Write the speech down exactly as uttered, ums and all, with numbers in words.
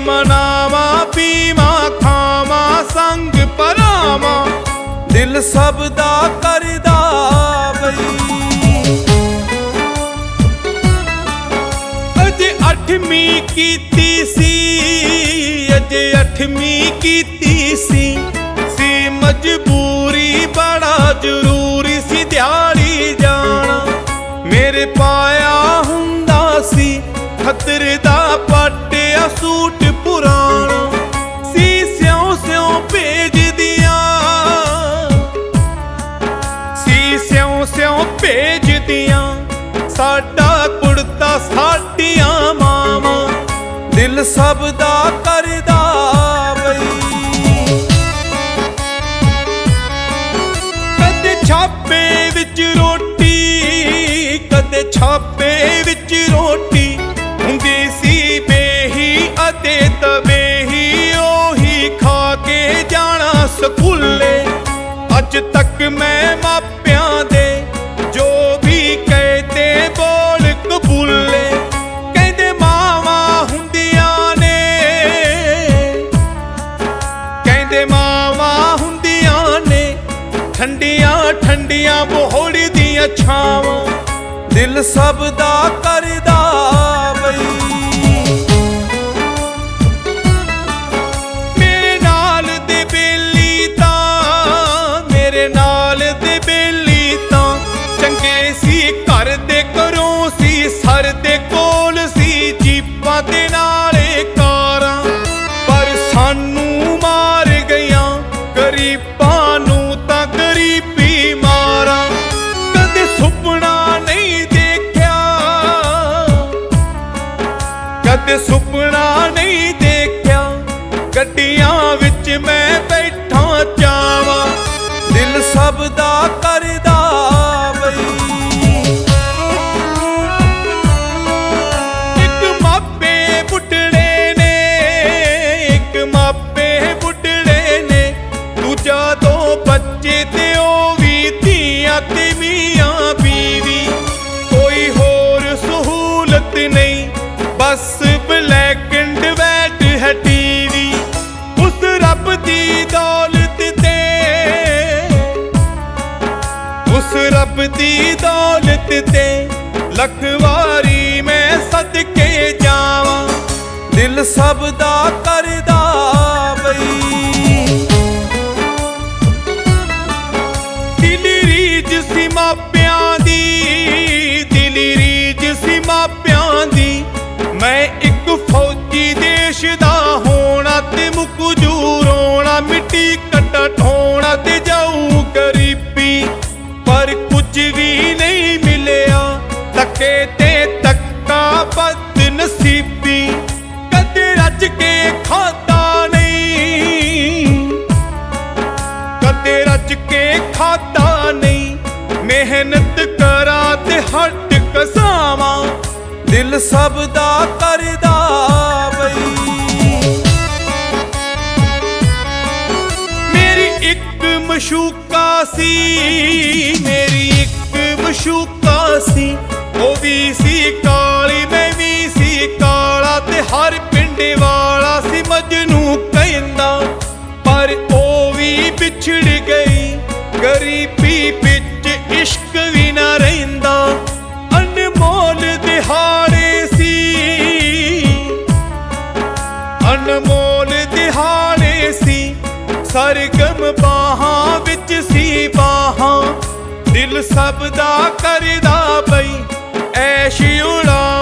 मनावा पीवा खावा संग परावा दिल सब दा करदा बई। अजे अठवीं कीती सी अजे अठवीं कीती सी सी मजबूरी बड़ा जरूरी सी दिहाड़ी जाना मेरे पाया हुंदा सी खतरे दा पाटिया सूट पुराना सी स्यों स्यों भेज दिया सी स्यों स्यों भेज दिया साडा कुड़ता साडियां मावां दिल सब दा करदा बई। कदे छापे विच रोटी कदे छापे विच रोटी हुंदी सी बेही अते तबेही ओही खा के जाना स्कूले। अज तक मैं मापियां दे जो भी कहते बोल कबूले कहंदे मावां हुंदियां ने कहंदे मावां हुंदियां ने ठंडियां ठंडियां बोहड़ दियां छावां दिल सब दा करदा बई। मेरे नाल दे बेली तां मेरे नाल दे बेली तां चंगे सी घर दे घरों सी सर दे कोल सी जीपां दे नाले कारां पर सानू मार गईयां गरीबां नूं तां गरीबी मारां। कदे सुपना नहीं देखिया कदे सुपना नहीं देखिया गड्डियां विच मैं बैठा जावां दिल सब दा करदा बई। एक मापे बुढ़ड़े ने एक मापे बुढ़ड़े ने दूजा दो बच्चे ते ओ भी धीआं ते मियां बीवी कोई होर सहूलत नहीं बस ब्लैक एंड वाइट है टीवी। उस रब दी दौलत ते उस रब दी दौलत ते लख वारी मैं सदके जावां दिल सब दा करदा बई। दिल रीज सी मापियां दी दिल रीज सी मापियां दी मैं एक फौजी देश दा होना ते मुक जू रोना मिट्टी कट्टा ठोना ते जाऊ गरीबी पर कुछ भी नहीं मिलिया धक्के ते धक्का बद नसीबी। कदे रज के खाता नहीं कदे रज के खाता नहीं मेहनत करा ते हट कसावां दिल सब दा करदा बई। मेरी एक मशूका सी मेरी एक मशूका सी ओ भी सी काली मैं भी सी काला ते हर पिंड वाला सी मजनू कहंदा पर ओ भी बिछड़ गई गरीबी बिच इश्क भी ना रहिंदा। अनमोल दिहाड़े सी अनमोल दिहाड़े सी सरगम बाहां विच सी बाहां दिल सब दा करदा बई ऐश उड़ा